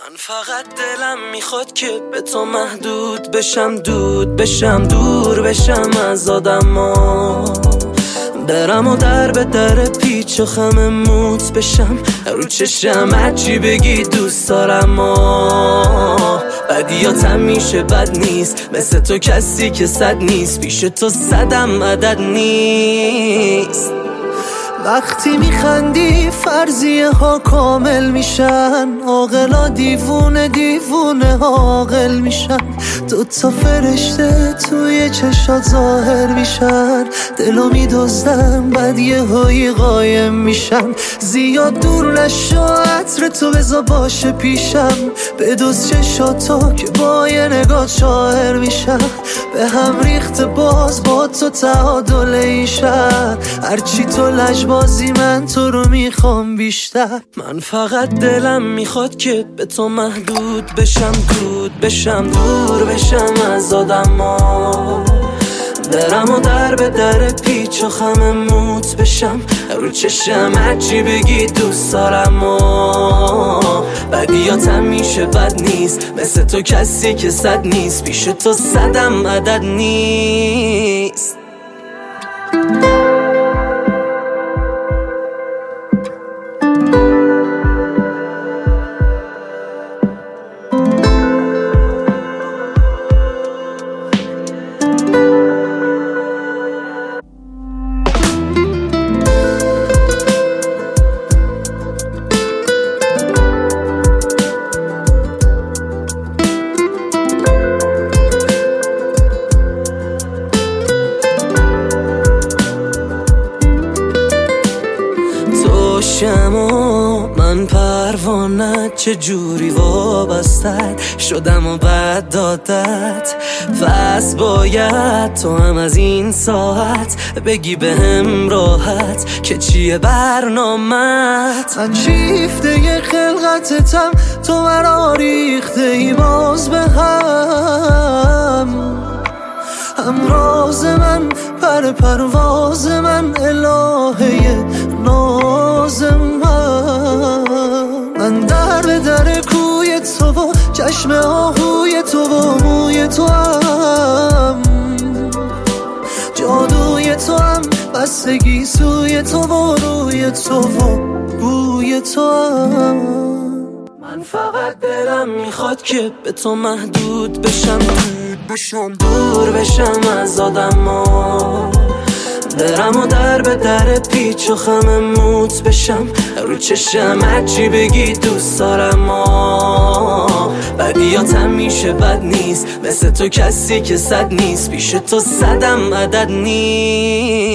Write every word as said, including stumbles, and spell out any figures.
من فقط دلم میخواد که به تو محدود بشم، دود بشم، دور بشم از آدما، برم و در به در پیچ و خم موت بشم، رو چشم هرچی بگی دوست دارم. بدیاتم میشه بد نیست، مثل تو کسی که صد نیست، پیش تو صدم عدد نیست. وقتی میخندی فرضیه ها کامل میشن، عاقلا دیوونه دیوونه عاقل میشن، دوتا فرشته توی چشات ظاهر میشن، دلو میدزدن بعد یه هایی قایم میشن. زیاد دور نشو عطر تو بزا باشه پیشم، بدوز چشاتو که با یه نگاه شاعر میشن، به هم ریخت باز با تو تعادل ایشن، هرچی تو لجبازی من تو رو میخوام بیشتر. من فقط دلم میخواد که به تو محدود بشم، دود بشم، دور بشم از آدما، برم و در به در پیچ و خم موت بشم، رو چشم هرچی بگی دوست دارم. بدیاتم میشه بد نیست، مثل تو کسی که صد نیست، پیش تو صدم عدد نیست. شما من پروانه چه جوری وابستت شدم و بعد دادت، پس باید تو هم از این ساعت بگی به هم راحت که چیه برنامت. من شیفته ی خلقتتم، تو مرا ریخته ای باز به هم، هم راز من پر پرواز من، الهه ناز من. من در به در کوی تو و چشم آهوی تو و موی تو هم، جادوی تو هم، بستگی سوی تو و روی تو و بوی تو هم. من فقط دلم میخواد که به تو محدود بشم، دود بشم، دور بشم از آدما، برم و در به در پیچ و خم موت بشم، رو چشم هرچی بگی دوست دارم. بدیاتم میشه بد نیست، مثل تو کسی که صد نیست، پیش تو صدم عدد نیست.